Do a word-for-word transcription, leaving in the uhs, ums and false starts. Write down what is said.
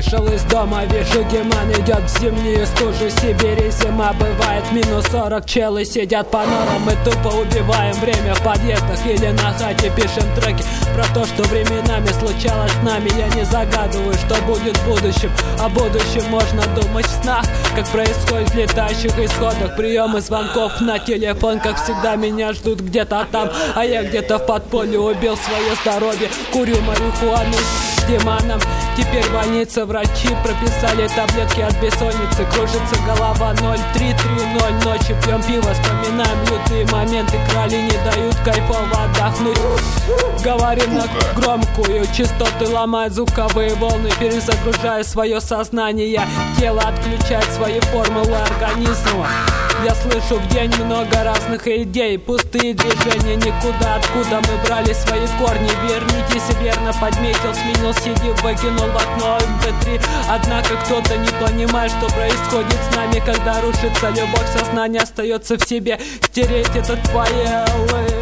вышел из дома, вижу, Гиман идет в зимнюю стужу Сибири. Зима бывает минус сорок, челы сидят по норам. Мы тупо убиваем время в подъездах или на хате, пишем треки про то, что временами случалось с нами. Я не загадываю, что будет в будущем, о будущем можно думать в снах, как происходит в летающих исходах. Приемы звонков на телефон, как всегда меня ждут где-то там, а я где-то в подполье убил свое здоровье. Курю марихуану с Диманом. Теперь в больнице врачи прописали таблетки от бессонницы. Кружится голова ноль три три ноль. Ночью пьем пиво, вспоминаем лютые моменты. Крали не дают кайфово отдохнуть. Говорим на громкую, частоты ломают звуковые волны, перезагружая свое сознание. Тело отключает свои формулы организма. Я слышу в день много разных идей, пустые движения никуда. Откуда мы брали свои корни? Вернитесь, верно подметил, сменил си ди, выкинул в окно эм пэ три. Однако кто-то не понимает, что происходит с нами, когда рушится любовь, сознание остается в себе. Стереть этот файл